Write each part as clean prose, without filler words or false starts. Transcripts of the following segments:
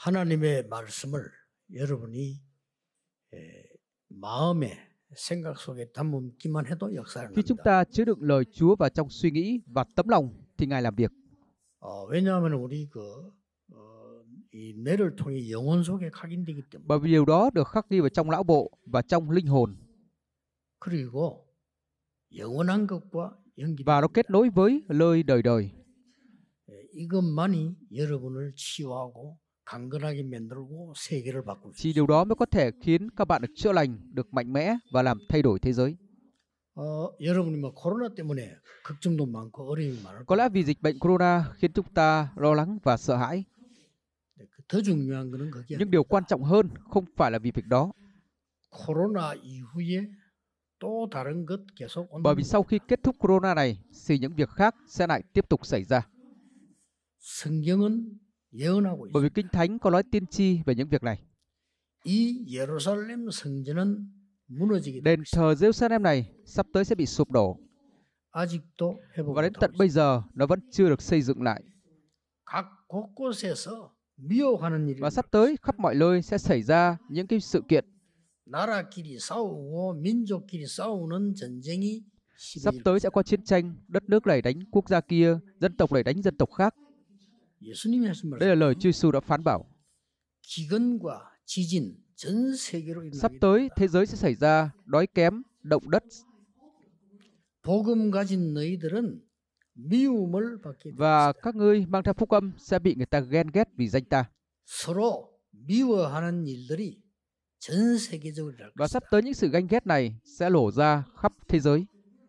하나님의 말씀을 여러분이 마음에 생각 속에 담기만 해도 역사를 Khi chúng 합니다. ta chứa đựng lời Chúa vào trong suy nghĩ và tấm lòng thì Ngài làm việc. 왜냐하면 우리 이 뇌를 통해 영혼 속에 각인되기 때문에. Bởi vì điều đó được khắc ghi vào trong não bộ và trong linh hồn. 그리고 영원한 것과 연결이 Và nó kết nối với lời đời đời. 이것만이 여러분을 치유하고 강건하게 만들고 세계를 바꿀 수 Chỉ 있어요. điều đó mới có thể khiến các bạn được chữa lành, được mạnh mẽ và làm thay đổi thế giới. 여러분이 뭐 코로나 때문에 걱정도 많고 어려움이 많을 Có lẽ vì dịch bệnh corona khiến chúng ta lo lắng và sợ hãi. 더 중요한 거는 그게 Nhưng điều quan trọng hơn không phải là vì việc đó. 코로나 이후에 또 다른 것 계속 Bởi vì 온다. sau khi kết thúc corona này thì những việc khác sẽ lại tiếp tục xảy ra. 성경은 예언하고 Bởi 있습니다. vì Kinh Thánh có nói tiên tri về những việc này. 이 예루살렘 성전은 무너지게 될 Đền 것이다. thờ Jerusalem này sắp tới sẽ bị sụp đổ. 아직도 회복 Và đến tận 못하고 bây 있습니다. giờ nó vẫn chưa được xây dựng lại. 각 곳곳에서 미혹하는 일이 Và sắp tới khắp mọi nơi sẽ xảy ra những cái sự kiện. 나라끼리 싸우고 민족끼리 싸우는 전쟁이 Sắp 심해질 tới sẽ có chiến tranh, đất nước này đánh quốc gia kia, dân tộc này đánh dân tộc khác. 예수님이 하신 Đây là lời 말씀. Chúa Giêsu đã phán bảo. 기근과 지진 전 세계로 Sắp 일어나게 tới thế giới sẽ xảy ra đói kém, động đất. 복음 가진 너희들은 미움을 받게 될 Và 것이다. các ngươi mang theo phúc âm sẽ bị người ta ghen ghét vì danh ta. 서로 미워하는 일들이 전 세계적으로 일어날 Và 것이다. sắp tới những sự ganh ghét này sẽ lộ ra khắp thế giới.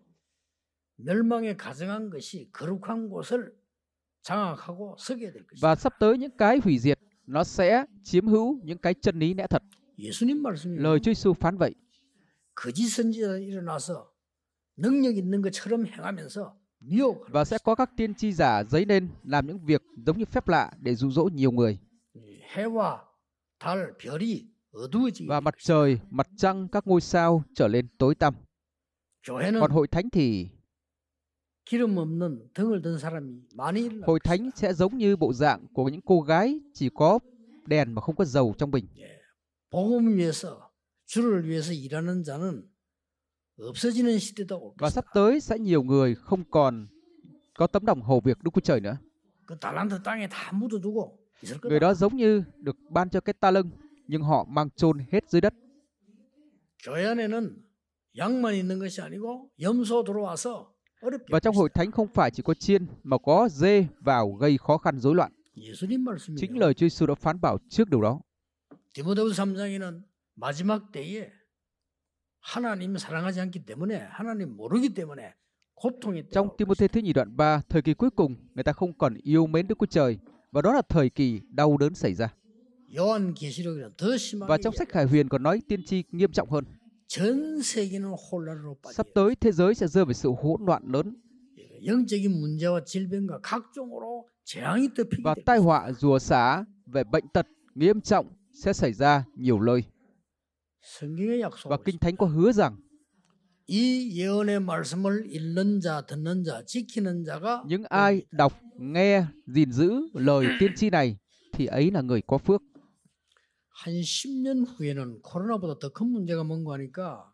멸망에 가증한 것이 거룩한 곳을 장악하고 서게 될 것이다. Và sắp tới những cái hủy diệt nó sẽ chiếm hữu những cái chân lý lẽ thật. 예수님 말씀이 Lời Chúa Giêsu phán vậy. 거짓 선지자 일어나서 능력 있는 것처럼 행하면서 미혹하는 Và sẽ có các tiên tri giả dấy lên làm những việc giống như phép lạ để dụ dỗ nhiều người. 해와 달, 별이 어두워지게 Và 될 mặt 것이다. trời, mặt trăng, các ngôi sao trở lên tối tăm. 교회는 Còn hội thánh thì 기름 없는 등을 든 사람이 많이 일어날 hội 것이다. thánh sẽ giống như bộ dạng của những cô gái chỉ có đèn mà không có dầu trong bình. 복음을 위해서 주를 위해서 일하는 자는 없어지는 시대도 올 Và 것이다. sắp tới sẽ nhiều người không còn có tấm lòng hầu việc Đức Chúa Trời nữa. 그 달란트 땅에 다 묻어두고 있을 Người 거다. đó giống như được ban cho cái ta lưng, nhưng họ mang chôn hết dưới đất. 교회 안에는 양만 있는 것이 아니고 염소 들어와서 어렵게 Và trong 할 hội 것이다. thánh không phải chỉ có chiên mà có dê vào gây khó khăn rối loạn. 예수님 Chính 말씀이에요. lời Chúa Giêsu đã phán bảo trước điều đó. 디모데후서 3장에는 마지막 때에 하나님 사랑하지 않기 때문에 하나님 모르기 때문에 고통의 때가 Trong 올 Timôthê 것이다. thứ nhì đoạn 3, thời kỳ cuối cùng, người ta không còn yêu mến Đức Chúa Trời. Và đó là thời kỳ đau đớn xảy ra. 요한계시록에는 더 심하게 Và trong sách Khải Huyền còn nói tiên tri nghiêm trọng hơn. 전 세계는 혼란으로 Sắp 빠져요. tới thế giới sẽ rơi vào sự hỗn loạn lớn. 영적인 문제와 질병과 각종으로 재앙이 덮이게 Và 될 tai 것이다. họa rùa xả về bệnh tật nghiêm trọng sẽ xảy ra nhiều nơi. 성경의 Và 약속을 Kinh Thánh có hứa rằng 이 예언의 말씀을 읽는 자, 듣는 자, 지키는 자가 những ai đọc, nghe, gìn giữ lời tiên tri này thì ấy là người có phước. 한 10년 후에는 코로나보다 더 큰 문제가 뭔가 하니까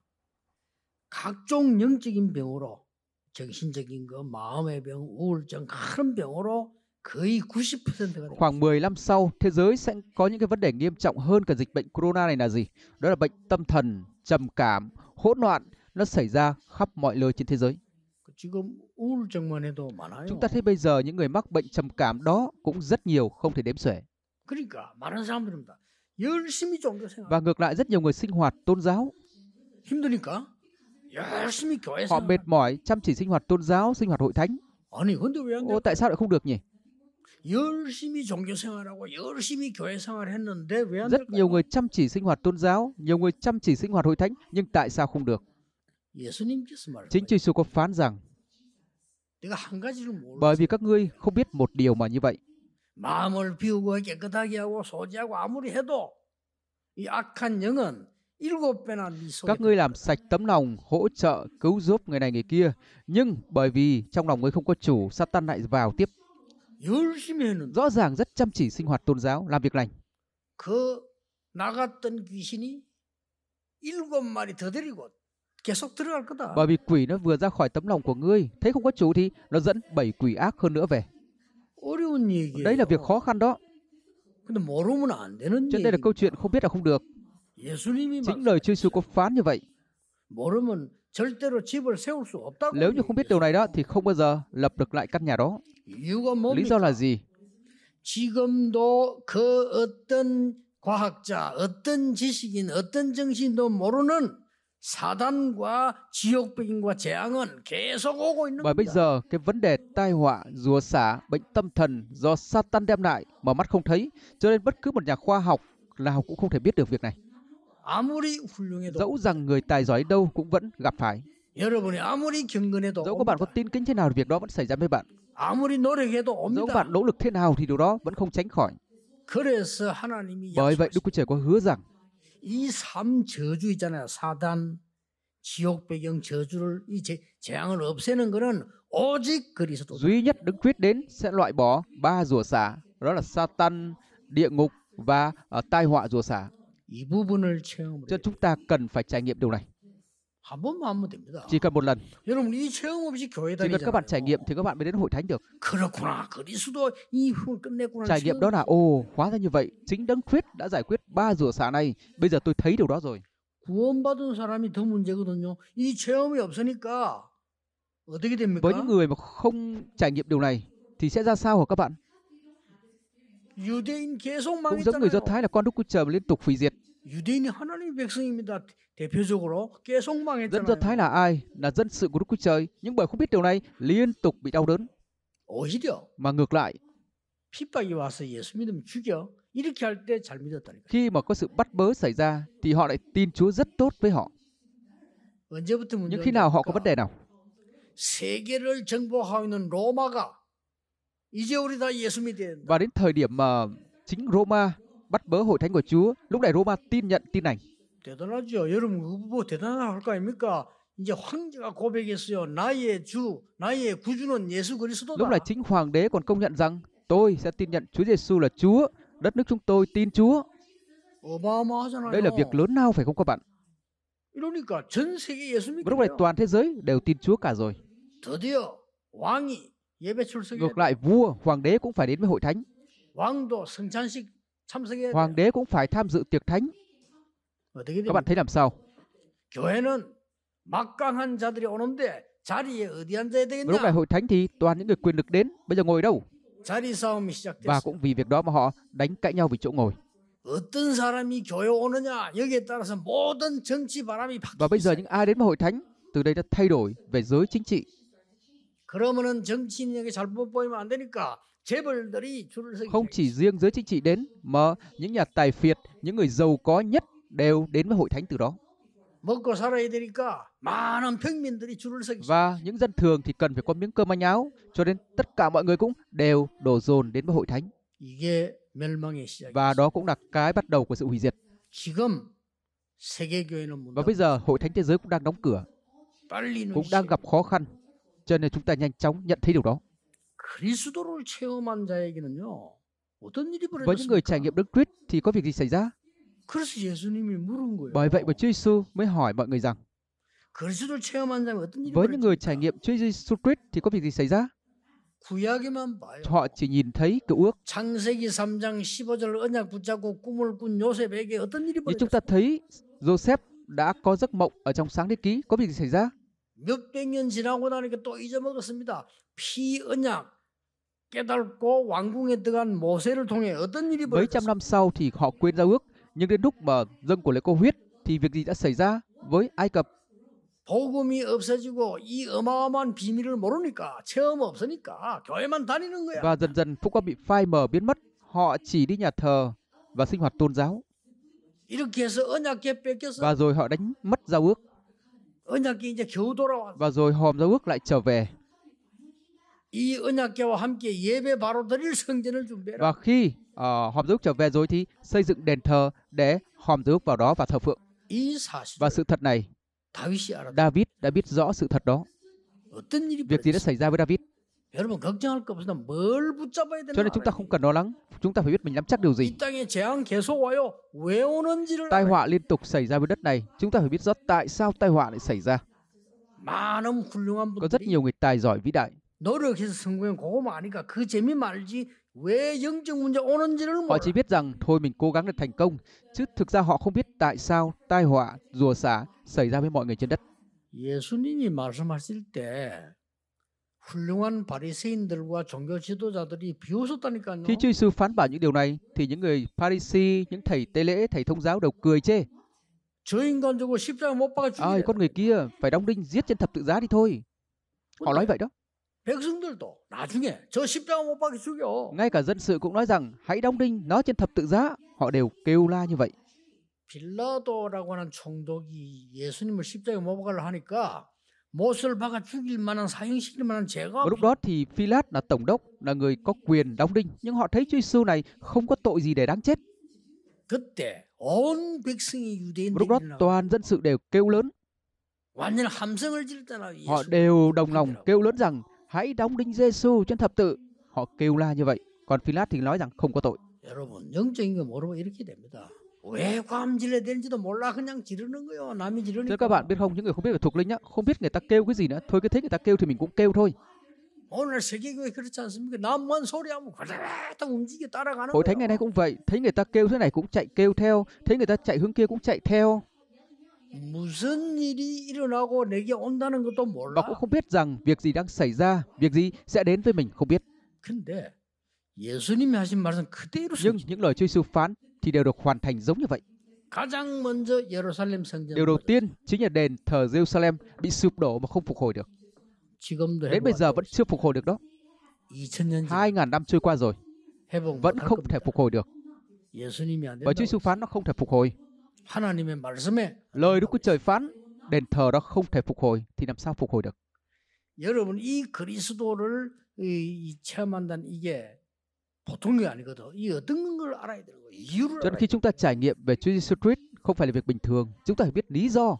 각종 영적인 병으로 정신적인 거, 마음의 병, 우울증, 그런 병으로 거의 90%가 됩니다. Khoảng 10 năm sau, thế giới sẽ có những cái vấn đề nghiêm trọng hơn cả dịch bệnh corona này là gì? Đó là bệnh tâm thần, trầm cảm, hỗn loạn. Nó xảy ra khắp mọi nơi trên thế giới. 지금 우울증만 해도 많아요. Chúng ta thấy bây giờ những người mắc bệnh trầm cảm đó cũng rất nhiều, không thể đếm xuể. 그러니까 많은 사람들입니다. 열심히 종교 생활. Và ngược lại rất nhiều người sinh hoạt tôn giáo. 힘드니까 열심히 교회 Họ 생활. mệt mỏi, chăm chỉ sinh hoạt tôn giáo, sinh hoạt hội thánh. 아니 근데 왜 안 돼? Tại sao lại không được nhỉ? 열심히 종교 생활하고 열심히 교회 생활했는데 왜 안 Rất 될까요? nhiều người chăm chỉ sinh hoạt tôn giáo, nhiều người chăm chỉ sinh hoạt hội thánh, nhưng tại sao không được? 예수님께서 말해요. Chính Chúa Giêsu có phán rằng 내가 한 가지를 몰라. bởi vì các ngươi không biết một điều mà như vậy. 마음을 비우고 깨끗하게 하고 소지하고 아무리 해도 이 악한 영은 7배나 네 속에 Các ngươi làm sạch tấm lòng, hỗ trợ, cứu giúp người này người kia. Nhưng bởi vì trong lòng ngươi không có chủ, Satan lại vào tiếp. 열심히 했는데 Rõ ràng rất chăm chỉ sinh hoạt tôn giáo, làm việc lành. 그 나갔던 귀신이 7마리 더 데리고 계속 들어갈 거다. Bởi vì quỷ nó vừa ra khỏi tấm lòng của ngươi, thấy không có chủ thì nó dẫn 7 quỷ ác hơn nữa về. 어려운 얘기예요. Đấy là việc khó khăn đó. 근데 모르면 안 되는 Cho nên đây là 얘기. câu chuyện không biết là không được. 예수님이 Chính lời Chúa Giêsu có phán như vậy. 모르면 절대로 집을 세울 수 없다고. Nếu như không biết điều này đó thì không bao giờ lập được lại căn nhà đó. 이유가 Lý do 뭡니까? là gì? 지금도 그 어떤 과학자, 어떤 지식인, 어떤 정신도 모르는 사단과 지옥병과 재앙은 계속 오고 있는 Và bây 겁니다. giờ cái vấn đề tai họa, rủa xả, bệnh tâm thần do Satan đem lại mà mắt không thấy, cho nên bất cứ một nhà khoa học nào cũng không thể biết được việc này. 아무리 훌륭해도, Dẫu rằng người tài giỏi đâu cũng vẫn gặp phải. 여러분이 아무리 경건해도 Dẫu các bạn có 옵니다. tin kính thế nào thì việc đó vẫn xảy ra với bạn. 아무리 노력해도 Dẫu 옵니다. bạn nỗ lực thế nào thì điều đó vẫn không tránh khỏi. 그래서 하나님이 Bởi vậy Đức 약속하셨습니다. Chúa Trời có hứa rằng 이 3저주 있잖아요. 사단, 지옥 배경 저주를 이 재앙을 없애는 것은 오직 그리스도. duy nhất Đấng Christ đến sẽ loại bỏ 3 rủa xả, đó là Satan, địa ngục và tai họa rủa xả. 이 부분을 체험을 Cho 해요. nên chúng ta cần phải trải nghiệm điều này. 한 번만 하면 됩니다. Chỉ cần một lần. 여러분 이 체험 없이 교회 Chỉ cần các bạn trải 다니잖아요. nghiệm thì các bạn mới đến hội thánh được. 그렇구나. 그리스도 이 힘을 끝냈구나. Trải nghiệm đó là hóa ra như vậy, chính Đấng Christ đã giải quyết 3 rủa xả này. Bây giờ tôi thấy điều đó rồi. 구원받은 사람이 더 문제거든요. 이 체험이 없으니까 어떻게 됩니까? Với những người mà không trải nghiệm điều này thì sẽ ra sao hả các bạn? 유대인 계속 Cũng giống người Do 망했잖아요. Thái là con Đức Chúa Trời mà liên tục hủy diệt. 유대인이 하나님의 백성입니다. 대표적으로 계속 Dân Do Thái 망했잖아요. là ai? Là dân sự của Đức Chúa Trời. Nhưng bởi không biết điều này, liên tục bị đau đớn. 오히려 Mà ngược lại, 핍박이 와서 예수 믿으면 죽여. 이렇게 할 때 잘 믿었다니까요. khi mà có sự bắt bớ xảy ra thì họ lại tin Chúa rất tốt với họ. 언제부터 문제가 Nhưng khi nào họ có vấn đề nào? 세계를 정복하고 있는 로마가 이제 우리 다 예수 믿어야 된다. Và đến thời điểm mà chính Roma bắt bớ hội thánh của Chúa, lúc này Roma tin nhận tin lành. 대단하죠. 여러분 그거 뭐 대단하다 할 거 아닙니까? 이제 황제가 고백했어요. 나의 주, 나의 구주는 예수 Lúc 그리스도다. này chính hoàng đế còn công nhận rằng tôi sẽ tin nhận Chúa Giêsu là Chúa, đất nước chúng tôi tin Chúa. 어마어마하잖아요. Đây là việc lớn lao phải không các bạn? 이러니까 전 세계 예수 Và lúc này 믿고요. toàn thế giới đều tin Chúa cả rồi. 드디어 왕이 예배 출석해야 Ngược 돼. lại vua, hoàng đế cũng phải đến với hội thánh. 왕도 성찬식 참석해야 돼. Hoàng đế cũng phải tham dự tiệc thánh. 어떻게 Các bạn 됩니까? thấy làm sao? 교회는 막강한 자들이 오는데 자리에 어디 앉아야 Và lúc này 되겠냐? hội thánh thì toàn những người quyền lực đến. Bây giờ ngồi đâu? 자리 싸움이 Và 시작됐어요. cũng vì việc đó mà họ đánh cãi nhau vì chỗ ngồi. 어떤 사람이 교회 오느냐 여기에 따라서 모든 정치 바람이 Và bây giờ 바뀌었어요. những ai đến với hội thánh, từ đây đã thay đổi về giới chính trị. 그러면은 정치인에게 잘못 보이면 안 되니까 재벌들이 줄을 서기 Không chỉ riêng giới chính trị đến, mà những nhà tài phiệt, những người giàu có nhất đều đến với hội thánh từ đó. 먹고 살아야 되니까 많은 평민들이 줄을 서기 Và những dân thường thì cần phải có miếng cơm manh áo, cho nên tất cả mọi người cũng đều đổ dồn đến với hội thánh. 이게 멸망의 시작이에요. Và đó cũng là cái bắt đầu của sự hủy diệt. 지금 세계교회는 문 Và bây giờ hội thánh thế giới cũng đang đóng cửa, 빨리는 cũng đang gặp khó khăn. Cho nên chúng ta nhanh chóng nhận thấy điều đó. 그리스도를 체험한 자에게는요 어떤 일이 Với những người trải 벌어졌습니까? nghiệm Đức Christ thì có việc gì xảy ra? 그래서 예수님이 물은 거예요. Bởi vậy mà Chúa Giêsu mới hỏi mọi người rằng, 그리스도를 체험한 자면 어떤 일이 với những người 벌어집니까? trải nghiệm Chúa Giêsu Christ thì có việc gì xảy ra? 구약에만 봐요. Họ chỉ nhìn thấy cựu ước. 창세기 3장 15절 언약 붙잡고 꿈을 꾼 요셉에게 어떤 일이 Như chúng 벌어졌어요? ta thấy Joseph đã có giấc mộng ở trong sáng thế ký, có việc gì xảy ra? 몇백 년 지나고 나니까 또 잊어먹었습니다. 피 언약 깨닫고 왕궁에 들어간 모세를 통해 어떤 일이 Mấy trăm 벌어졌어요? năm sau thì họ quên giao ước, nhưng đến lúc mà dâng của lễ cô huyết thì việc gì đã xảy ra với Ai Cập? 복음이 없어지고 이 어마어마한 비밀을 모르니까 체험 없으니까 교회만 다니는 거야. Và dần dần phúc âm bị phai mờ biến mất, họ chỉ đi nhà thờ và sinh hoạt tôn giáo. 이렇게 해서 언약궤 뺏겼어. Và rồi họ đánh mất giao ước. 언약궤 이제 겨우 돌아왔어. Và rồi hòm giao ước lại trở về. 이 언약궤와 함께 예배 바로 드릴 성전을 준비해라. Và khi hòm giao ước trở về rồi thì xây dựng đền thờ để hòm giao ước vào đó và thờ phượng. 이 사실 Và sự thật này, 다윗이 알았다. David đã biết rõ sự thật đó. 어떤 일이 Việc gì đã 벌어졌어? xảy ra với David? 여러분 걱정할 거 없습니다. 뭘 붙잡아야 Cho 되나 nên chúng ta 알아야 không 돼요. cần lo lắng. Chúng ta phải biết mình nắm chắc điều gì. 이 땅에 재앙 계속 와요. 왜 오는지를 Tai 알아야 họa liên tục xảy ra với đất này. Chúng ta phải biết rõ tại sao tai họa lại xảy ra. 많은 훌륭한 Có rất 분들이 nhiều người tài giỏi vĩ đại. 노력해서 성공한 그거만 아니까 그 재미 말지 왜 영적 문제 오는지를 Họ 몰라. chỉ biết rằng thôi mình cố gắng để thành công, chứ thực ra họ không biết tại sao tai họa, rủa xả xảy ra với mọi người trên đất. 예수님이 말씀하실 때 훌륭한 바리새인들과 종교 지도자들이 비웃었다니까요. Khi Chúa Giêsu phán bảo những điều này thì những người Pharisee, những thầy tế lễ, thầy thông giáo đều cười chê. 저 인간 저거 십자가 못 박아 죽이래. Con người kia phải đóng đinh giết trên thập tự giá đi thôi. Họ nói vậy đó. 백성들도 나중에 저 십자가 못 박아 죽여. Ngay cả dân sự cũng nói rằng hãy đóng đinh nó trên thập tự giá. Họ đều kêu la như vậy. 빌라도라고 하는 총독이 예수님을 십자가에 못 박으려 하니까 못을 박아 죽일 만한 사형시킬 만한 죄가 Và lúc đó thì Phi-lát là tổng đốc, là người có quyền đóng đinh, nhưng họ thấy Chúa Giêsu này không có tội gì để đáng chết. 그때 온 백성이 Và lúc đó 유대인들이 toàn dân sự đều kêu lớn. 완전 함성을 지르잖아. Họ đều đồng lòng kêu lớn rằng hãy đóng đinh Giêsu trên thập tự. Họ kêu la như vậy. Còn Phi-lát thì nói rằng không có tội. 여러분 영적인 거 모르면 이렇게 됩니다. 왜 감질해야 되는지도 몰라 그냥 지르는 거요. 남이 Thưa 지르니까. các bạn biết không, những người không biết về thuộc linh á, không biết người ta kêu cái gì nữa, thôi cứ thấy người ta kêu thì mình cũng kêu thôi. 오늘 세계교회 그렇지 않습니까? 남만 소리하면 과다딱 움직여 따라가는 Hội thánh ngày nay 거예요. cũng vậy, thấy người ta kêu thế này cũng chạy kêu theo, thấy người ta chạy hướng kia cũng chạy theo, 무슨 일이 일어나고 내게 온다는 것도 và 몰라. cũng không biết rằng việc gì đang xảy ra, việc gì sẽ đến với mình không biết. 근데 예수님이 하신 말씀 그대로 Nhưng 성취. những lời Chúa Giêsu phán thì đều được hoàn thành giống như vậy. 가장 먼저 예루살렘 성전 Điều đầu tiên chính là đền thờ Jerusalem bị sụp đổ mà không phục hồi được. 지금도 Đến bây giờ vẫn chưa phục hồi được đó. 2000년 2.000 năm trôi qua rồi, 회복 vẫn 못할 không thể 겁니다. phục hồi được. 예수님이 안 Và Chúa 된다고. Giêsu phán nó không thể phục hồi. 하나님의 말씀에 Lời Đức Chúa Trời phán đền thờ đó không thể phục hồi thì làm sao phục hồi được? 여러분 이 그리스도를 체험한다는 이게 보통이 아니거든. 이 어떤 걸 알아야 되는 거예요. 이유를 Cho nên 알아야 khi 돼요. chúng ta trải nghiệm về Chúa Giêsu Christ không phải là việc bình thường, chúng ta phải biết lý do.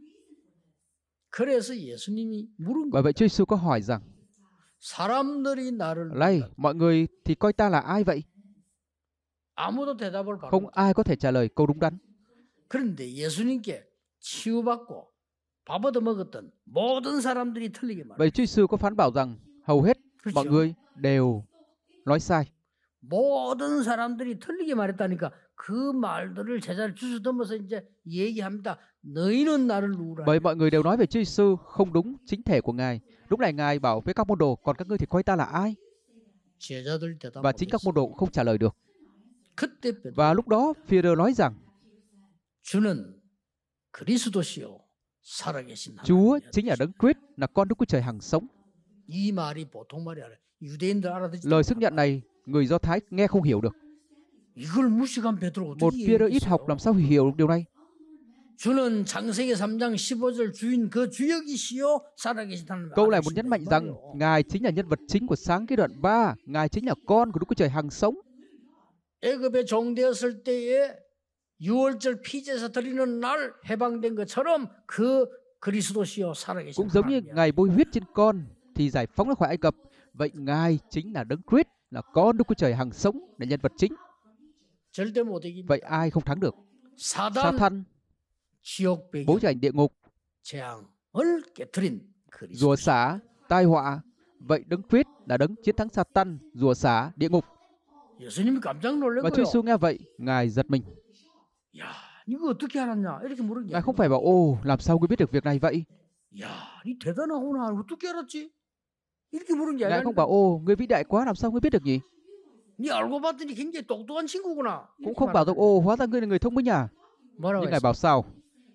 그래서 예수님이 물은 Bởi vậy Chúa Giêsu có hỏi rằng: 사람들이 나를 "Này, mọi người thì coi ta là ai vậy?" 아무도 대답을 바로 Không 못. ai có thể trả lời câu đúng đắn. 그런데 예수님께 치유받고 밥 얻어 먹었던 모든 사람들이 틀리게 말해요. Vậy Chúa Giêsu có phán bảo rằng hầu hết mọi 그렇죠? người đều nói sai. 모든 사람들이 틀리게 말했다니까 그 말들을 제자를 주워담아서 이제 얘기합니다. 너희는 나를 누구라? Bởi mọi người đều nói về Chúa Giêsu không đúng chính thể của Ngài. Lúc này Ngài bảo với các môn đồ, còn các ngươi thì coi ta là ai? 제자들 대답 Và chính các môn đồ cũng không trả lời được. 그때 베드로 Và lúc đó Phi-rơ nói rằng 주는 그리스도시요 살아계신 Chúa 하나님이야. chính là Đấng Christ, là con Đức Chúa Trời hằng sống. 이 말이 보통 말이 아니라 유대인들 알아듣지 Lời xác nhận này người Do Thái nghe không hiểu được. 이걸 무식한 베드로 Một 어떻게 Phi-rơ ít học làm sao hiểu được điều này? 주는 창세기 3장 15절 주인 그 주역이시요 살아계신 하나님. Câu này muốn nhấn mạnh rằng Ngài chính là nhân vật chính của sáng cái đoạn 3. Ngài chính là con của Đức Chúa Trời hằng sống. 애굽에 종되었을 때에 6월절 피제사 드리는 날 해방된 것처럼 그 그리스도시요 살아계신 Cũng giống như 하나님이야. Ngài bôi huyết trên con thì giải phóng ra khỏi Ai Cập. Vậy Ngài chính là Đấng Christ, là con Đức Chúa Trời hằng sống, là nhân vật chính. 절대 못 이깁니다. Vậy ai không thắng được? 사단 Sa-tan, 지옥 배기 bố cảnh địa ngục, 재앙을 깨뜨린 그리스도. rủa xả, tai họa. Vậy Đấng Christ là Đấng chiến thắng Sa-tan, rủa xả, địa ngục. 예수님이 깜짝 놀란 Và Chúa 거예요. Giêsu nghe vậy, Ngài giật mình. 야, 이거 어떻게 알았냐? 이렇게 물은 게 Ngài không phải bảo, ồ, làm sao ngươi biết được việc này vậy? 야, 니 대단하구나. 어떻게 알았지? 이렇게 물은 게 Ngài 아니라 không bảo, ồ, ngươi vĩ đại quá, làm sao ngươi biết được nhỉ? 니 알고 봤더니 굉장히 똑똑한 친구구나. Cũng không bảo rằng, ồ, hóa ra ngươi là người thông minh à? 뭐라고 Nhưng Ngài 했어? bảo sao?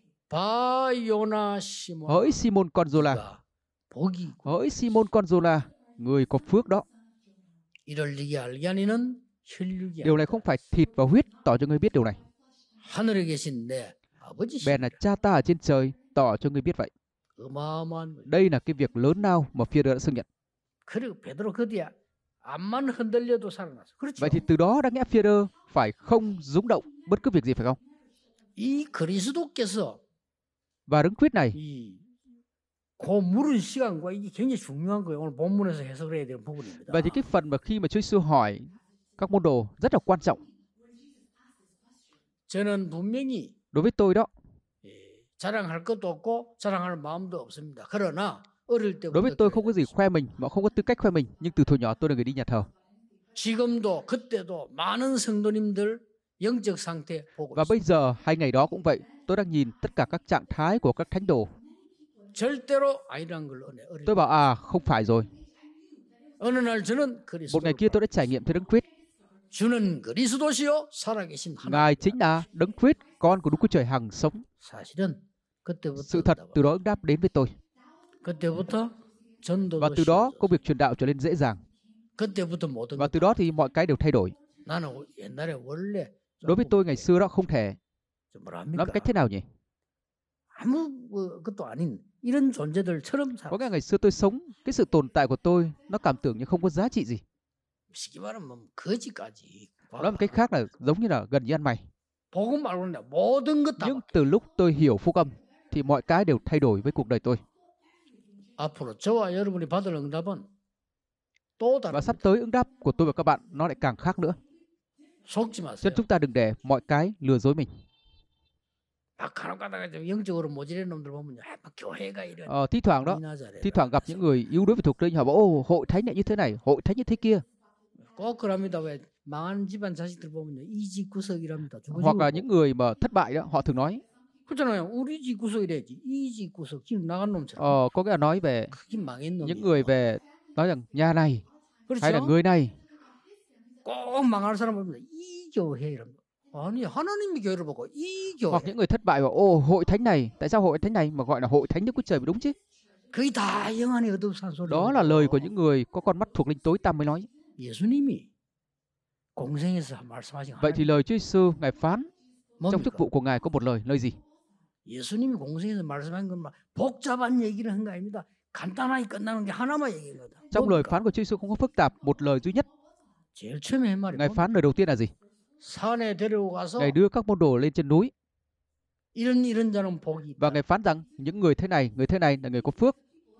바요나 시몬. Hỡi Simon con Giô-la, 네가 복이 있고 hỡi Simon con Giô-la, người có phước đó. 이를 네게 알게 하니는 혈육이 Điều này không phải thịt và huyết tỏ cho ngươi biết điều này. 하늘에 계신 내 아버지. Bèn là cha ta ở trên trời tỏ cho ngươi biết vậy. 어마어마한 거예요. Đây là cái việc lớn nào mà Phi-rơ đã xưng nhận. 그리고 베드로 그 뒤에 앞만 흔들려도 살아났어. 그렇죠? Vậy thì từ đó đã nghe Phi-rơ phải không rung động bất cứ việc gì phải không? 이 그리스도께서 Và Đấng Christ này 이 그 물은 시간과 이게 굉장히 중요한 거예요. 오늘 본문에서 해석을 해야 되는 부분입니다. Vậy thì cái phần mà khi mà Chúa Giêsu hỏi các môn đồ rất là quan trọng. 저는 분명히 Đối với tôi đó, 자랑할 것도 없고 자랑할 마음도 없습니다. 그러나 어릴 đối với 때부터 tôi không có gì 그래요. khoe mình mà không có tư cách khoe mình, nhưng từ thuở nhỏ tôi là người đi nhà thờ. 지금도 그때도 많은 성도님들 영적 상태 보고 Và bây 있습니다. giờ hay ngày đó cũng vậy, tôi đang nhìn tất cả các trạng thái của các thánh đồ. 절대로 아니란 걸 어릴 Tôi 때. bảo không phải rồi. 어느 날 저는 Một ngày 그리스도를 kia tôi đã trải nghiệm thấy Đấng Christ. 주는 그리스도시요 살아계신 하나님. Ngài chính là Đấng Christ, con của Đức Chúa Trời hằng sống. 사실은 그때부터 Sự thật từ đó ứng đáp đến với tôi. 그때부터 전도도 Và từ đó 쉬워졌어요. công việc truyền đạo trở nên dễ dàng. 그때부터 모든 Và 것 từ đó thì mọi cái đều thay đổi. 나는 옛날에 원래 Đối với tôi ngày xưa đó không thể. 좀 Nói 뭐랍니까? một cách thế nào nhỉ? 아무 것도 아닌 이런 존재들처럼 Có nghĩa là 살았어요. ngày xưa tôi sống, cái sự tồn tại của tôi nó cảm tưởng như không có giá trị gì. 쉽게 말하면 거지까지. Nói một cách khác là giống như là gần như ăn mày. 복음 말고는 모든 것 다 Nhưng từ lúc tôi hiểu phúc âm thì mọi cái đều thay đổi với cuộc đời tôi. 앞으로 저와 여러분이 받을 응답은 또 Và 다른 sắp tới ứng đáp của tôi và các bạn nó lại càng khác nữa. 속지 Cho 마세요. nên chúng ta đừng để mọi cái lừa dối mình. 막 간혹 가다가 좀 영적으로 모질한 놈들 보면 막 교회가 이런 Thi thoảng đó, thi thoảng gặp những người yếu đuối về thuộc linh, họ bảo ô hội thánh này như thế này, hội thánh như thế kia. 꼭 그럽니다. 왜 망한 집안 자식들 보면요 이집 구석이랍니다. Hoặc là những người mà thất bại đó, họ thường nói 그렇잖아요. 우리 집 구석이래지. 이 집 구석 지금 나간 놈처럼. có nghĩa là nói về 크긴 망한 놈이. những người về nói rằng nhà này hay là 그렇죠? người này. 꼭 망할 사람 보면 이 교회 이런 거. 아니 하나님의 교회를 보고 이 Hoặc 교회. những người thất bại bảo ô hội thánh này, tại sao hội thánh này mà gọi là hội thánh Đức Chúa Trời, đúng chứ? 그게 다 영안의 어둠산 소리. Đó là lời của những người có con mắt thuộc linh tối tăm mới nói. 예수님이 공생에서 말씀하신 Vậy thì lời Chúa Giêsu ngài phán trong 뭡니까? chức vụ của ngài có một lời gì? 예수님이 공생에서 말씀한 건 막 복잡한 얘기를 한 거 아닙니다. 간단하게 끝나는 게 하나만 얘기한 거다. Trong lời 뭡니까? phán của Chúa Giêsu không có phức tạp, một lời duy nhất. 제일 처음에 한 말이 Ngài 뭡니까? phán lời đầu tiên là gì? 산에 데려가서 Ngài đưa các môn đồ lên trên núi 이런 자는 복이 và 있다. ngài phán rằng những người thế này là người có phước,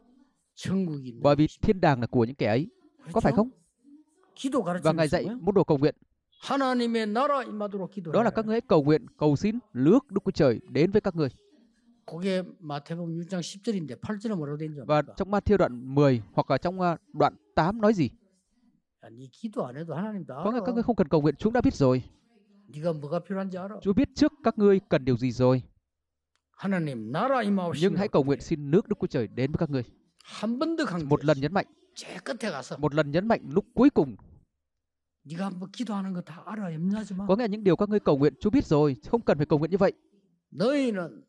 천국이 있는 bởi vì 것이다. thiên đàng là của những kẻ ấy. Có phải không? 기도 Và ngài dạy 가르치는 môn đồ cầu nguyện, 하나님의 나라 임하도록 기도해. đó là các ngươi hãy cầu nguyện, cầu xin nước Đức Chúa Trời đến với các ngươi. 그게 마태복음 6장 10절인데 8절은 뭐라고 되는지 Và 압니까? trong Ma-thi-ơ đoạn 10 hoặc là trong đoạn 8 nói gì? 야, 네 기도 안 해도 하나님 다 Có nghĩa các 알아. ngươi không cần cầu nguyện, chúng đã biết rồi. 네가 뭐가 필요한지 알아. Chúa biết trước các ngươi cần điều gì rồi. 하나님 나라 Nhưng hãy cầu nguyện 임하옵시며 xin nước Đức Chúa Trời đến với các ngươi. 한 번 더 Một lần 강조했어. nhấn mạnh, 제일 끝에 가서 một lần nhấn mạnh lúc cuối cùng. 네가 뭐 기도하는 거 다 알아. 염려하지 마. Có nghĩa là những điều các ngươi cầu nguyện Chúa biết rồi, không cần phải cầu nguyện như vậy. 너희는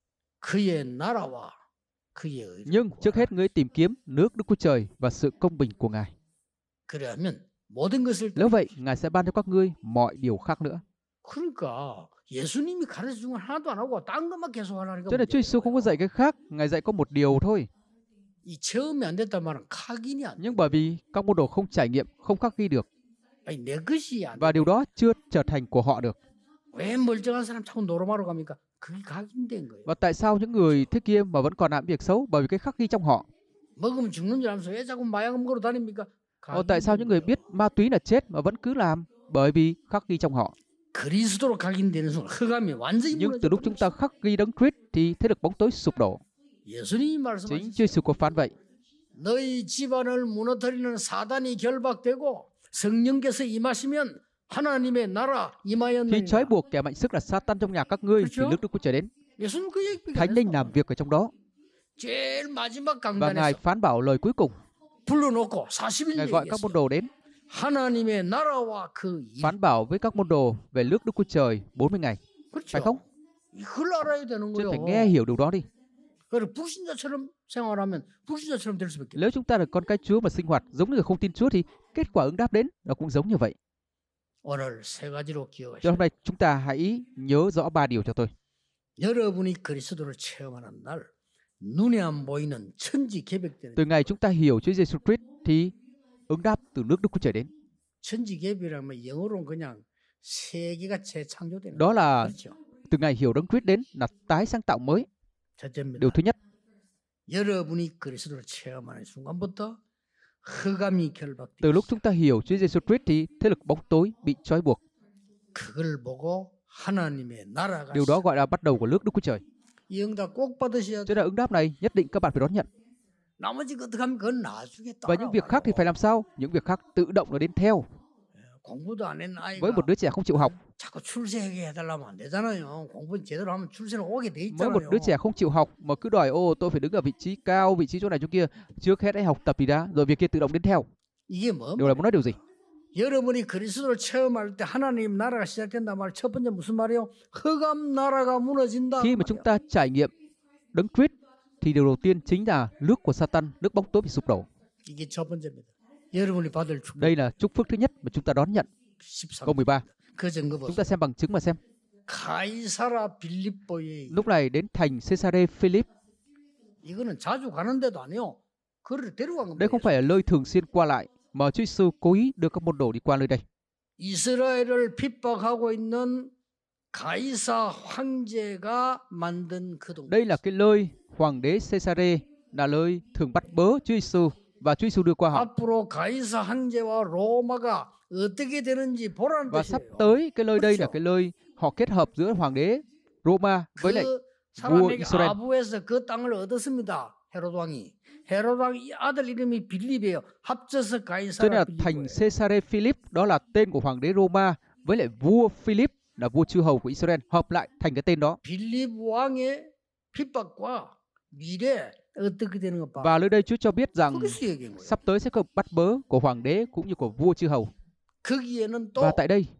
그의 나라와 그의 의를 Nhưng trước 구하라. hết ngươi tìm kiếm nước Đức Chúa Trời và sự công bình của Ngài. 그러면 모든 것을 Nếu vậy, Ngài sẽ ban cho các ngươi mọi điều khác nữa. 그러니까 예수님이 가르쳐 준 건 하나도 안 하고 딴 것만 계속 하라니까. Cho nên Chúa Giêsu không có dạy cái khác, Ngài dạy có một điều thôi. 이 체험이 안 됐단 말은 각인이 안 돼. Nhưng bởi vì các môn đồ không trải nghiệm, không khắc ghi được, 아니 내 것이 안 돼. và điều đó chưa trở thành của họ được. 왜 멀쩡한 사람 자꾸 노름하러 갑니까? 그게 각인된 거예요. Và tại sao những người thế kia mà vẫn còn làm việc xấu? Bởi vì cái khắc ghi trong họ. 먹으면 죽는 줄 알면서 왜 자꾸 마약 먹으러 다닙니까? Tại sao những người biết ma túy là chết mà vẫn cứ làm? Bởi vì khắc ghi trong họ. 그리스도로 각인되는 순간 흑암이 완전히 Nhưng từ lúc chúng ta khắc ghi Đấng Christ thì thế lực bóng tối sụp đổ. 예수님이 Chính 말씀하셨어요. Chúa Giêsu có phán vậy. 너희 집안을 무너뜨리는 사단이 결박되고 성령께서 임하시면 하나님의 나라 Khi trói 임하였느니라. buộc kẻ mạnh sức là Satan trong nhà các ngươi thì K렇죠? nước Đức Chúa Trời đến. 예수님 그 얘기밖에 안 Thánh linh làm 했어. việc ở trong đó. 제일 마지막 Và Ngài 강단에서 phán bảo lời cuối cùng. 불러놓고 40일 Ngài gọi các môn 얘기했어요. đồ đến. 하나님의 나라와 그 일. Phán bảo với các môn đồ về nước Đức Chúa Trời 40 ngày. Phải 그렇죠. không? 이걸 알아야 되는 Chứ phải 거예요. nghe hiểu điều đó đi. 그래 불신자처럼 생활하면 불신자처럼 될 수밖에. Nếu chúng ta là con cái Chúa mà sinh hoạt giống như người không tin Chúa thì kết quả ứng đáp đến nó cũng giống như vậy. 오늘 세 가지로 Cho 기억하시오. hôm nay chúng ta hãy nhớ rõ 3 điều cho tôi. 여러분이 그리스도를 체험하는 날 눈에 안 보이는 천지 개벽되는 Từ ngày chúng ta hiểu Chúa Giêsu Christ thì ứng đáp từ nước Đức Chúa Trời đến. 천지 개벽이라면 영어로는 그냥 세계가 재창조되는 Đó là 그렇죠. từ ngày hiểu Đấng Christ đến là tái sáng tạo mới. 첫째입니다. Điều thứ nhất, 여러분이 그리스도를 체험하는 순간부터 흑암이 결박되기 Từ lúc chúng ta hiểu Chúa Giêsu Christ thì thế lực bóng tối bị trói buộc. 그걸 보고 하나님의 나라가 Điều đó gọi là bắt đầu của nước Đức Chúa Trời. 이 응답 꼭 받으셔야 Cho 돼요. nên ứng đáp này nhất định các bạn phải đón nhận. 나머지 그 어떻게 하면 그건 나중에 Và những việc khác thì phải làm sao? Những việc khác tự động nó đến theo. 공부도 안 했는 Với 아이가 một đứa trẻ không chịu học, 자꾸 출세하게 해달라면 안 되잖아요. 공부 제대로 하면 출세는 오게 돼 với một đứa 있잖아요. trẻ không chịu học mà cứ đòi tôi phải đứng ở vị trí cao, vị trí chỗ này chỗ kia, trước hết hãy học tập đi đã, rồi việc kia tự động đến theo. 이게 뭐? Điều này muốn nói điều gì? 여러분이 그리스도를 체험할 때 하나님 나라가 시작된다 말 첫 번째 무슨 말이에요? 흑암 나라가 무너진다. Khi mà chúng ta trải nghiệm đấng Christ thì điều đầu tiên chính là nước của Satan, nước bóng tối bị sụp đổ. 이게 첫 번째입니다. 여러분이 받을 축복. Đây là chúc phước thứ nhất mà chúng ta đón nhận. 13. Câu 13. 그 증거 Chúng 보세요. ta xem bằng chứng mà xem. 가이사라 빌립보에 Lúc này đến thành Caesarea Philip. 이거는 자주 가는 데도 아니요. 그를 데려간 겁니다. Đây không phải là nơi thường xuyên qua lại, mà Chúa Giêsu cố ý đưa các môn đồ đi qua nơi đây. 이스라엘을 핍박하고 있는 가이사 황제가 만든 그 동네. Đây là cái nơi hoàng đế Caesarea là nơi thường bắt bớ Chúa Giêsu và Chúa Giêsu đưa qua họ. 앞으로 가이사 황제와 로마가 어떻게 되는지 보라는 Và sắp 뜻이에요. tới cái nơi đây là 그렇죠? cái nơi họ kết hợp giữa hoàng đế Roma với lại 그 vua 사람에게 Israel. 아부에서 그 땅을 얻었습니다. 헤롯 왕이. 헤롯 왕 아들 이름이 빌립이에요. 합쳐서 Cho nên 가이사라 là thành 빌립이에요. Caesarea Philip đó là tên của hoàng đế Roma với lại vua Philip là vua chư hầu của Israel hợp lại thành cái tên đó. 빌립 왕의 핍박과 미래 어떻게 되는 것 봐. Và nơi đây Chúa cho biết rằng 거기서 얘기한 거예요. sắp tới sẽ có bắt bớ của hoàng đế cũng như của vua chư hầu. 거기에는 또 Và tại đây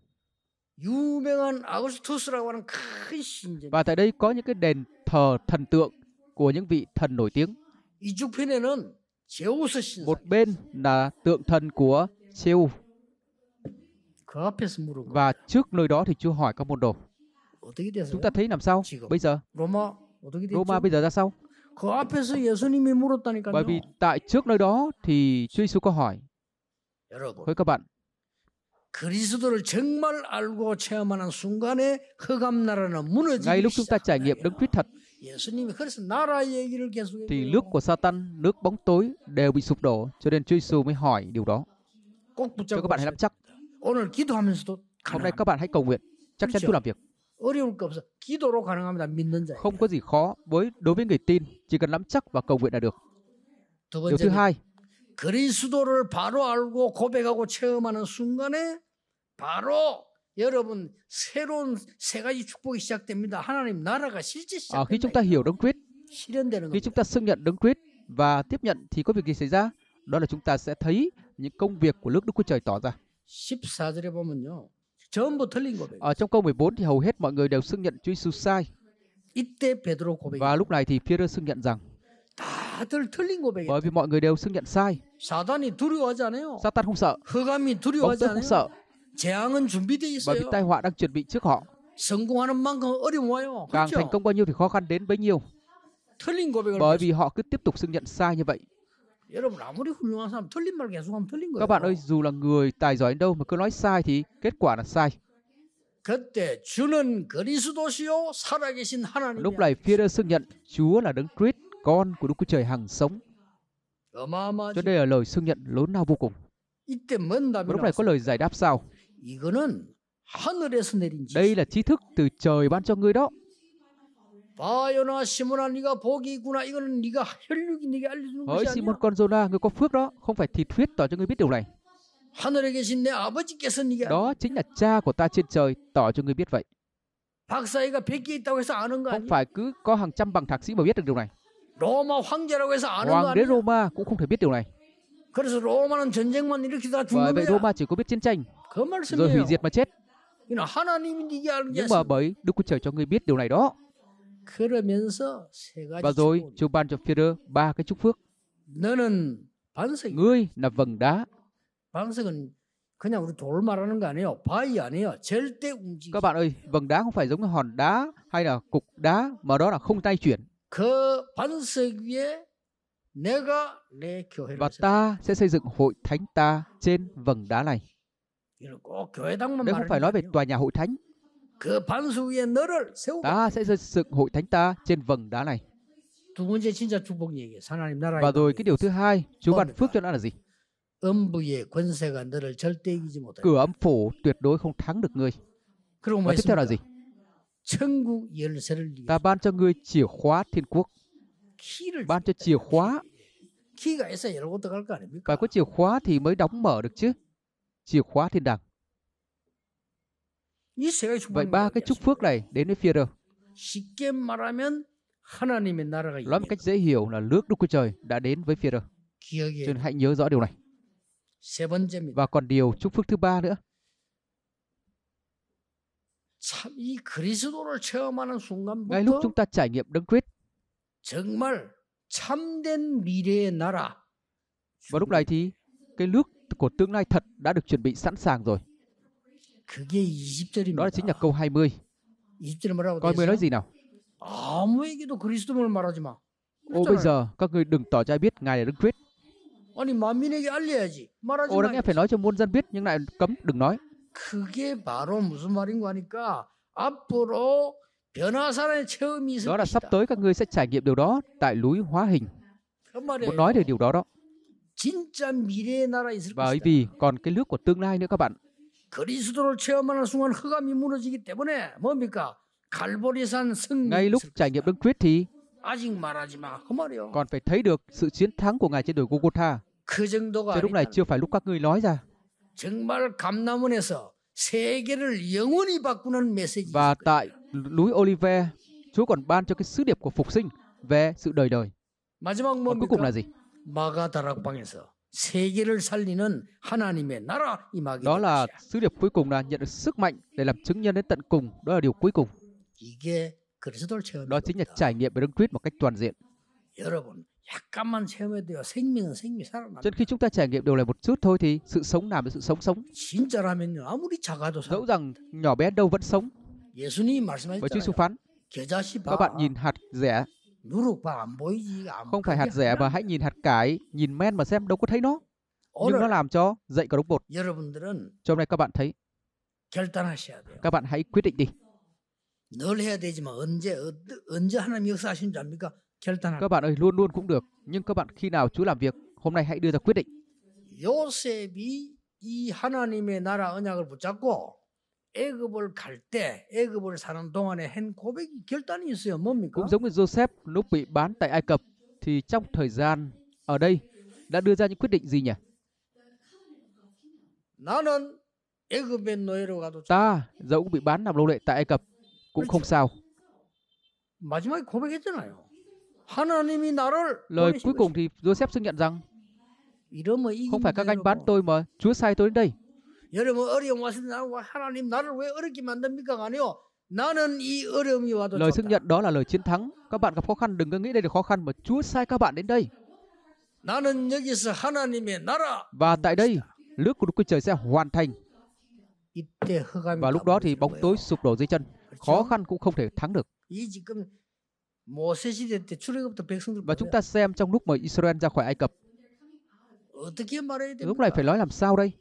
유명한 아우구스투스라고 하는 큰 신전. Và tại đây có những cái đền thờ thần tượng của những vị thần nổi tiếng. 이쪽 편에는 제우스 신상. Một bên là tượng thần của Zeus. 그 앞에서 물은 거. Và trước nơi đó thì Chúa hỏi các môn đồ. 어떻게 됐어요? Chúng ta thấy làm sao bây giờ? 로마 어떻게 됐죠? Roma bây giờ ra sao? 그 앞에서 예수님이 물었다니까요. Bởi vì tại trước nơi đó thì Chúa Giêsu có hỏi 여러분, với các bạn. 그리스도를 정말 알고 체험하는 순간에 흑암 나라는 무너지기 Ngay lúc chúng ta trải nghiệm đấng Christ thật 예수님이 그래서 나라 얘기를 계속 thì 해요. nước của Satan, nước bóng tối đều bị sụp đổ. Cho nên Chúa Giêsu mới hỏi điều đó. 꼭 Cho 붙잡고 các bạn hãy nắm chắc. 오늘 기도하면서도 Hôm nay 가능합니다. các bạn hãy cầu nguyện. Chắc chắn Chúa làm việc. 어려울 거 없어. 기도로 가능합니다. 믿는 자. Không có gì khó đối với người tin. Chỉ cần nắm chắc và cầu nguyện là được. 두 Điều thứ 번째는 hai, 그리스도를 바로 알고 고백하고 체험하는 순간에 바로 여러분 새로운 세 가지 축복이 시작됩니다. 하나님 나라가 실제 khi chúng ta 시작된다. hiểu đấng Christ, 실현되는 khi 겁니다. chúng ta xưng nhận đấng Christ và tiếp nhận thì có việc gì xảy ra? Đó là chúng ta sẽ thấy những công việc của nước Đức Chúa Trời tỏ ra. 14절에 보면요. 전부 틀린 고백. Ở trong câu 14 thì hầu hết mọi người đều xưng nhận Chúa Giêsu sai. 이때 베드로 고백. Và lúc này thì Phi-e-rơ xưng nhận rằng 다들 틀린 고백이에요. bởi vì mọi người đều xưng nhận sai. 사단이 두려워하지 않아요. Satan không sợ, 흑암이 bóng 두려워하지 tối không 않아요. sợ, 재앙은 준비되어 bởi vì 있어요. tai họa đang chuẩn bị trước họ. 성공하는 만큼 어려움 와요. Càng thành 그렇죠? công bao nhiêu thì khó khăn đến bấy nhiêu. 틀린 고백을 Bởi vì họ cứ tiếp tục xưng nhận sai như vậy. 여러분 아무리 훌륭한 사람 틀린 말 계속하면 틀린 거예요. Các bạn ơi, dù là người tài giỏi đến đâu mà cứ nói sai thì kết quả là sai. 그때 주는 그리스도시요 살아계신 하나님. Lúc này Phi-e-rơ xưng nhận Chúa là đấng Christ, con của Đức Chúa Trời hằng sống. Cho 어마어마하죠. đây là lời xưng nhận lớn lao vô cùng. 이때 뭔 답이 Và lúc này có 나왔어요? lời giải đáp sao? 이거는 하늘에서 내린 Đây 지시. là trí thức từ trời ban cho ngươi đó. 바요나 시몬아 네가 복이 있구나. 이거는 네가 혈육이 네게 알려주는 Hỡi 것이 Simon 아니야. con Giô-na, ngươi có phước đó, không phải thịt huyết tỏ cho ngươi biết điều này. 하늘에 계신 내 아버지께서 네게 Đó chính là cha của ta trên trời tỏ cho ngươi biết vậy. 박사회가 100개 있다고 해서 아는 거 Không 아니야. phải cứ có hàng trăm bằng thạc sĩ mà biết được điều này. 로마 황제라고 해서 아는 거 Hoàng đế 아니야. Roma cũng không thể biết điều này. 그래서 로마는 전쟁만 일으키다가 Bởi 죽는 vậy 거야. Roma chỉ có biết chiến tranh, 그 rồi 말씀이에요. hủy diệt mà chết. 이는 하나님이 네게 알게 Nhưng mà 하신. bởi Đức Chúa Trời cho ngươi biết điều này đó. 그러면서 세 가지 Và rồi 축복. Chúa ban cho Phi-e-rơ 3 cái chúc phước. 너는 반석. Ngươi là vầng đá. 반석은 그냥 우리 돌 말하는 거 아니에요. 바위 아니에요. 절대 움직이지. Các bạn ơi, vầng đá không phải giống như hòn đá hay là cục đá mà đó là không tay chuyển. 그 반석 위에 내가 내 교회를 Và 세워. ta sẽ xây dựng hội thánh ta trên vầng đá này. 이건 꼭 교회당만 Đây không phải 말하는 nói 게 về 아니에요. tòa nhà hội thánh. 그 반석 위에 너를 세우고 Ta sẽ xây dựng hội thánh ta trên vầng đá này. 두 번째 진짜 축복 얘기예요. 하나님 나라의 Và rồi 복이. cái điều thứ hai, Chúa ban phước cho nó là gì? 음부의 권세가 너를 절대 이기지 못해. Cửa âm phủ tuyệt đối không thắng được ngươi. 그리고 Và tiếp theo là gì? 천국 열쇠를 Ta ban cho ngươi chìa khóa thiên quốc. 키를 Ban cho chìa khóa. 키가 있어야 열고 들어갈 거 아닙니까? Phải có chìa khóa thì mới đóng mở được chứ. Chìa khóa thiên đàng. 이 세 가지 Vậy 축복을 ba cái chúc phước này đến với Phi-e-rơ. 쉽게 말하면 하나님의 나라가 Nói một cách dễ hiểu là nước Đức Chúa Trời đã đến với Phi-e-rơ. 기억에 Cho nên hãy nhớ rõ điều này. 세 번째입니다. Và còn điều chúc phước thứ ba nữa. 참 이 그리스도를 체험하는 Ngay lúc 순간부터 chúng ta trải nghiệm Đấng Christ, 정말 참된 미래의 나라. và lúc này thì cái nước của tương lai thật đã được chuẩn bị sẵn sàng rồi. 그게 20절입니다. Đó là chính là câu 20. 20절에 뭐라고 Coi 10 nói gì nào? 아무에게도 그리스도를 말하지 마. Ô bây giờ các ngươi đừng tỏ cho ai biết Ngài là Đấng Christ. 아니 만민에게 알려야지. 말하지 Ô đáng 마. lẽ phải nói cho muôn dân biết nhưng lại cấm đừng nói. 그게 바로 무슨 말인가 하니까 앞으로 변화산의 체험이 있을 Đó là sắp 것이다. tới các ngươi sẽ trải nghiệm điều đó tại núi Hóa Hình. 그 Muốn 말이에요. nói về điều đó đó. 진짜 미래의 나라 있을 Và bởi 것이다. vì còn cái nước của tương lai nữa các bạn. 그리스도를 체험하는 순간 흑암이 무너지기 때문에 뭡니까? 갈보리산 승리 Ngay lúc 있을 trải nghiệm 것이다. Đấng Christ thì 아직 말하지 마. 그 말이요. còn phải thấy được sự chiến thắng của Ngài trên đồi Golgotha. 그 정도가 Cho lúc này 아니다. chưa phải lúc các ngươi nói ra. 정말 감남원에서 세계를 영원히 바꾸는 메시지. Và tại núi Olive, Chúa còn ban cho cái sứ điệp của phục sinh về sự đời đời. 마지막 Còn cuối cùng 뭡니까? là gì? 마가다락방에서 세계를 살리는 하나님의 나라 임하게 Đó 될 là 것이야. sứ điệp cuối cùng là nhận được sức mạnh để làm chứng nhân đến tận cùng. Đó là điều cuối cùng. 이게 그리스도를 체험하는 Đó chính là 겁니다. trải nghiệm về Đấng Christ một cách toàn diện. 여러분 약간만 체험해도요. 생명은 생명이 살아납니다. Cho nên khi chúng ta trải nghiệm điều này một chút thôi thì sự sống nào với sự sống sống. 진짜라면요. 아무리 작아도 Dẫu 살아. rằng nhỏ bé đâu vẫn sống. 예수님이 Bởi Chúa 말씀하셨잖아요. Giêsu phán, 겨자씨 các 봐. bạn nhìn hạt dẻ, 누룩 봐. 안 보이지. 안 không phải 그게 hạt dẻ mà 하나? hãy nhìn hạt cải, nhìn men mà xem đâu có thấy nó. Nhưng nó 오늘 làm cho dậy cả đống bột. 여러분들은 Cho hôm nay các bạn thấy, 결단하셔야 돼요. các bạn hãy quyết định đi. 늘 해야 되지만 언제 하나님 역사하신 줄 압니까? 결단할. Các bạn ơi, luôn luôn cũng được. Nhưng các bạn khi nào Chúa làm việc, hôm nay hãy đưa ra quyết định. 요셉이 이 하나님의 나라 언약을 붙잡고 애굽을 갈 때, 애굽을 사는 동안에 한 고백이 결단이 있어요. 뭡니까? Cũng giống như Joseph lúc bị bán tại Ai Cập, thì trong thời gian ở đây đã đưa ra những quyết định gì nhỉ? 나는 애굽의 노예로 가도 Ta dẫu cũng bị bán làm nô lệ tại Ai Cập cũng không sao. 마지막에 고백했잖아요. 하나님이 나를 Lời 보내신 cuối cùng 것이다. thì Joseph xưng nhận rằng 이러면 không phải các anh 이깁니다, bán 여러분. tôi mà Chúa sai tôi đến đây. 여러분 어려움 왔을 때 하나님 나를 왜 어렵게 만듭니까? 아니요. 나는 이 어려움이 와도 Lời xưng 좋다. nhận đó là lời chiến thắng. Các bạn gặp khó khăn đừng có nghĩ đây là khó khăn mà Chúa sai các bạn đến đây. 나는 여기서 하나님의 나라. Và tại đây, nước của Đức Chúa Trời sẽ hoàn thành. 이때 흑암이 Và lúc đó thì 가버리는 bóng 거예요. tối sụp đổ dưới chân. Khó 그렇죠? khăn cũng không thể thắng được. 이 지금 모세 시대 때 출애굽부터 백성들 Và chúng ta xem trong lúc mà Israel ra khỏi Ai Cập, 어떻게 말해야 lúc này 됩니까? phải nói làm sao đây?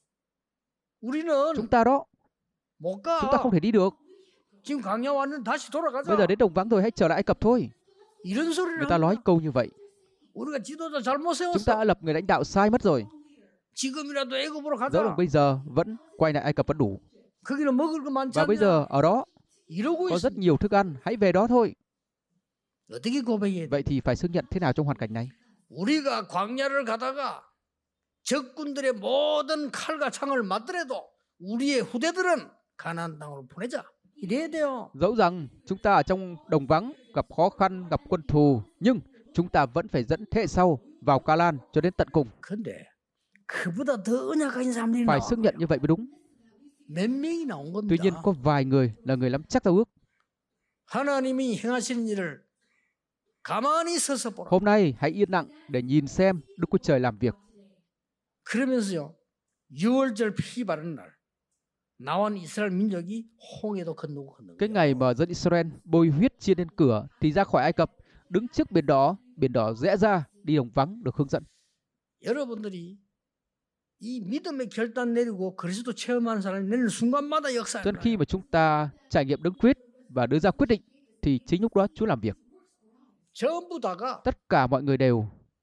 우리는 Chúng ta đó, 못 chúng ta 가. không thể đi được. 지금 강야 왔는데 다시 돌아가자. Bây giờ đến đồng vắng rồi, hãy trở lại Ai Cập thôi. 이런 소리를 Người ta nói 합니다. câu như vậy. 우리가 지도자 잘못 Chúng ta 세웠어. đã lập người lãnh đạo sai mất rồi. 지금이라도 애굽으로 Dẫu rằng 가자. bây giờ vẫn quay lại Ai Cập vẫn đủ. 거기는 먹을 거 많지 Và bây 않냐? giờ ở đó 이러고 có rất 있습니다. nhiều thức ăn, hãy về đó thôi. 어떻게 고백해야 돼? Vậy thì phải xưng nhận thế nào trong hoàn cảnh này? 우리가 광야를 가다가 적군들의 모든 칼과 창을 맞더라도 우리의 후대들은 가나안 땅으로 보내자. 이래야 돼요. Dẫu rằng chúng ta ở trong đồng vắng, gặp khó khăn, gặp quân thù, nhưng chúng ta vẫn phải dẫn thế hệ sau vào Ca Lan cho đến tận cùng. 근데 그보다 더 언약한 사람들이 Phải 나와. xưng nhận như vậy mới đúng. 몇 명이 나온 겁니다. Tuy nhiên có vài người là người nắm chắc giao ước. 하나님이 행하시는 일을 가만히 서서 보라. Hôm nay hãy yên lặng để nhìn xem Đức Chúa Trời làm việc. 그러면서요. 6월절 피 바르는 날 나온 이스라엘 민족이 홍해도 건너고 건너고. Cái ngày mà dân Israel bôi huyết chia lên cửa thì ra khỏi Ai Cập, đứng trước biển đỏ rẽ ra, đi đồng vắng được hướng dẫn. 여러분들이 이 믿음의 결단 내리고 그리스도 체험하는 사람이 내리는 순간마다 역사를 Cho nên khi mà chúng ta trải nghiệm Đấng Christ và đưa ra quyết định thì chính lúc đó Chúa làm việc. 전부 다가 Tất cả mọi người đều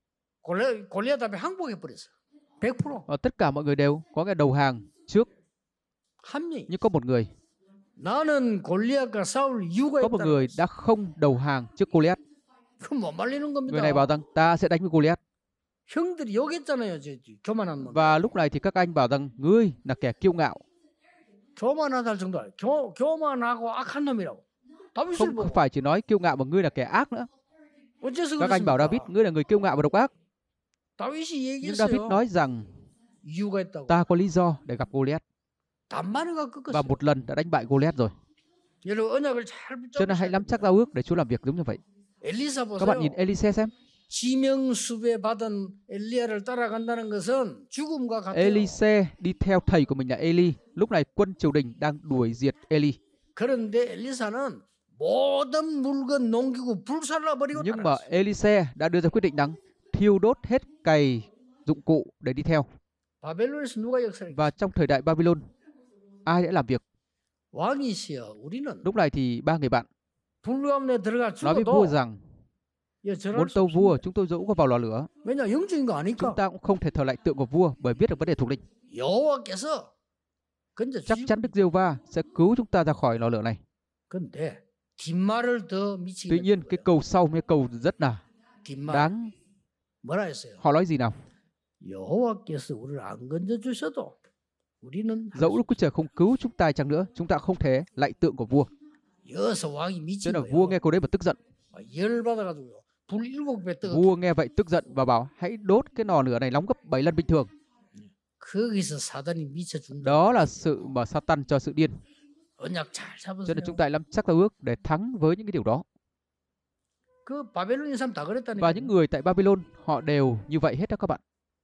골리앗 앞에 항복해 버렸어. 100%. tất cả mọi người đều có cái đầu hàng trước, 한 명이. nhưng có một người 나는 골리앗과 싸울 이유가 có một 있다. người đã không đầu hàng trước Goliath. 그럼 못 말리는 Người này bảo 겁니다. rằng ta sẽ đánh với Goliath. 형들이 욕했잖아요. 저 교만한 놈. Và lúc này thì các anh bảo rằng ngươi là kẻ kiêu ngạo, 교만하다 정도 아니에요. 교만하고 악한 놈이라고. 다윗을 không 보고 phải chỉ nói kiêu ngạo mà ngươi là kẻ ác nữa. 어째서 Các anh bảo David 그렇습니까? ngươi là người kiêu ngạo và độc ác. 다윗이 Nhưng David 얘기했어요. nói rằng 이유가 있다고. ta có lý do để gặp Goliath 단만에가 và 꺾었어요. một lần đã đánh bại Goliath rồi. 여러분 언약을 잘 Cho nên hãy 붙잡으셔야 nắm chắc 됩니다. giao ước để Chúa làm việc giống như vậy. 엘리사 Các bạn nhìn 보세요. Elise xem. 지명수배 받은 엘리야를 따라간다는 것은 죽음과 같아요. Elise đi theo thầy của mình là Eli. Lúc này quân triều đình đang đuổi diệt Eli. 그런데 엘리사는 모든 물건 농기구 불살라 버리고 Nhưng mà 따라갔어요. Elise đã đưa ra quyết định rằng thiêu đốt hết cày dụng cụ để đi theo. 바벨론에서 누가 역사를 Và trong thời đại Babylon, ai đã làm việc? 왕이시여 우리는 Lúc này thì ba người bạn 불가운데 들어가 nói với vua 죽어도 rằng 절할 muốn 수 tâu vua 없습니다. chúng tôi dẫu có vào lò lửa, 왜냐 영적인 거 chúng 아니까 ta cũng không thể thờ lại tượng của vua bởi biết được vấn đề thuộc linh. 여호와께서 건져 Chắc 주시고 chắn Đức Giê-hô-va sẽ cứu chúng ta ra khỏi lò lửa này. 근데 뒷말을 더 미치게 Tuy nhiên cái câu sau mới câu rất là 뒷말 đáng. 뭐라 했어요? Họ nói gì nào? 여호와께서 우리를 안 건져 주셔도 우리는 Dẫu Đức Chúa Trời không cứu chúng ta chăng nữa, chúng ta không thể lạy tượng của vua. 여기서 왕이 Cho 미친 nên là 거예요. vua nghe câu đấy mà tức giận. 열 받아가지고요. 불 7배 뜨거. Vua nghe vậy tức giận và bảo hãy đốt cái lò lửa này nóng gấp 7 lần bình thường. 거기서 사단이 미쳐 준다. Đó là sự mà Satan cho sự điên. 언약 잘 Cho 잡으세요. nên chúng ta nắm chắc giao ước để thắng với những cái điều đó. 그 바벨론인 사람 다 Và 그랬다니까요. những người tại Babylon họ đều như vậy hết đó các bạn.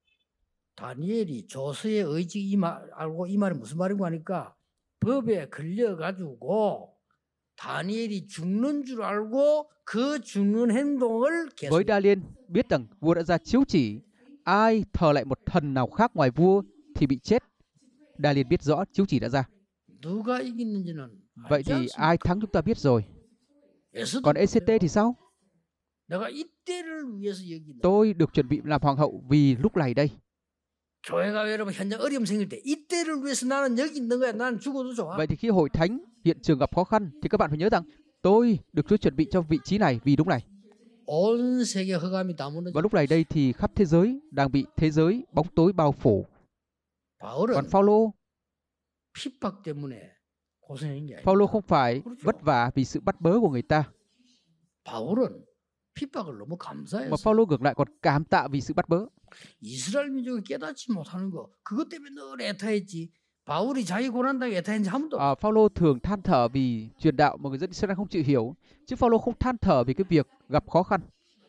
다니엘이 조서의 의지 알고 이 말이 무슨 말인가 하니까 법에 걸려가지고 다니엘이 죽는 줄 알고 그 죽는 행동을 계속 Với Daniel biết rằng vua đã ra chiếu chỉ ai thờ lại một thần nào khác ngoài vua thì bị chết. Daniel biết rõ chiếu chỉ đã ra. 누가 이기는지는 Vậy 알지 thì 않습니까? ai thắng chúng ta biết rồi. 에스더 Còn ECT 보세요. thì sao? 내가 이때를 위해서 여기는 Tôi được chuẩn bị làm hoàng hậu vì lúc này đây. 교회가 여러분 현장 어려움 생길 때 이때를 위해서 나는 여기 있는 거야. 나는 죽어도 좋아. Vậy thì khi hội thánh hiện trường gặp khó khăn thì các bạn phải nhớ rằng tôi được Chúa chuẩn bị cho vị trí này vì đúng này. 온 세계 흑암이 다 무너져. Và lúc này đây thì khắp thế giới đang bị thế giới bóng tối bao phủ. 바울은 Còn Phaolô, 핍박 때문에 고생한 게 Phaolô 아니라 không phải vất vả vì sự bắt bớ của người ta, 바울은 핍박을 너무 mà 감사해서 Phaolô ngược lại còn cảm tạ vì sự bắt bớ. 이스라엘 민족이 깨닫지 못하는 거 그것 때문에 늘 애타했지. 바울이 자기 고난당에 애타했는지 한 번도 없어. Phaolô thường than thở vì truyền đạo mà người dân Israel không chịu hiểu, chứ Phaolô không than thở vì cái việc gặp khó khăn,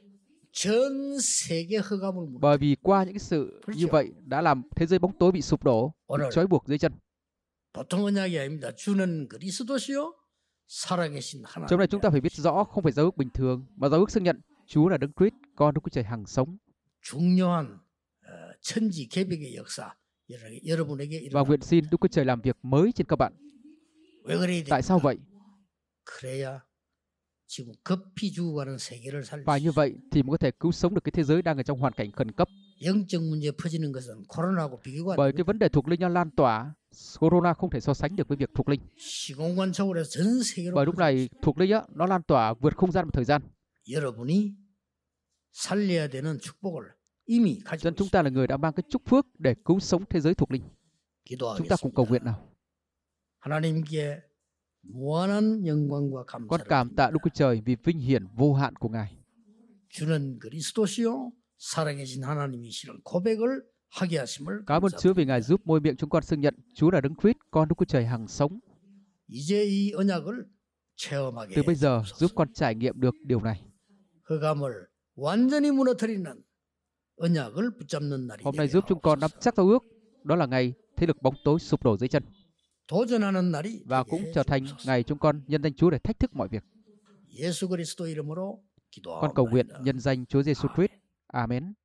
전 세계 흑암을 무너. bởi vì qua những cái sự như vậy đã làm thế giới bóng tối bị sụp đổ, bị 오늘 trói buộc dưới chân. 보통 언약이 아닙니다. 주는 그리스도시요 살아계신 하나님. Trong này chúng ta phải biết rõ không phải giao ước bình thường, mà giao ước xưng nhận Chúa là Đấng Christ, con Đức Chúa Trời hằng sống. 중요한 천지 개벽의 역사 여러분에게 Và 일어나. nguyện xin Đức Chúa Trời làm việc mới trên các bạn. 왜 그래야 Tại sao 됩니까? vậy? 그래야 지금 급히 죽어가는 세계를 살릴 Và 수 như 있어요. vậy thì mới có thể cứu sống được cái thế giới đang ở trong hoàn cảnh khẩn cấp. 영적 문제 퍼지는 것은 코로나하고 비교가 안 Bởi 됩니다. cái vấn đề thuộc linh đang lan tỏa, corona không thể so sánh được với việc thuộc linh. 시공간 초월해서 전 세계로 Bởi lúc 퍼지고 này thuộc linh á, nó lan tỏa vượt không gian và thời gian. 여러분이 살려야 되는 축복을 이미 Cho 가지고 nên chúng ta là người đã mang cái chúc phước để cứu sống thế giới thuộc linh. Chúng ta cùng cầu nguyện 기도하겠습니다. nào. 하나님께 무한한 영광과 Con 감사를 cảm tạ Đức 드립니다. Chúa Trời vì vinh hiển vô hạn của Ngài. 주는 그리스도시요 살아계신 하나님이시라는 고백을 하게 하심을 Cảm ơn Chúa vì 감사드립니다. Ngài giúp môi miệng chúng con xưng nhận Chúa là Đấng Christ, con Đức Chúa Trời hằng sống. 이제 이 언약을 체험하게 Từ bây giờ 해주옵소서. giúp con trải nghiệm được điều này. 흑암을 완전히 무너뜨리는 언약을 붙잡는 날이 Hôm nay 되게 giúp chúng con nắm 하옵소서. chắc giao ước, đó là ngày thế lực bóng tối sụp đổ dưới chân. 도전하는 날이 Và 되게 cũng trở thành 해주옵소서. ngày chúng con nhân danh Chúa để thách thức mọi việc. 예수 그리스도 이름으로 Con cầu nguyện 기도합니다. nhân danh Chúa Giêsu Christ. Amen.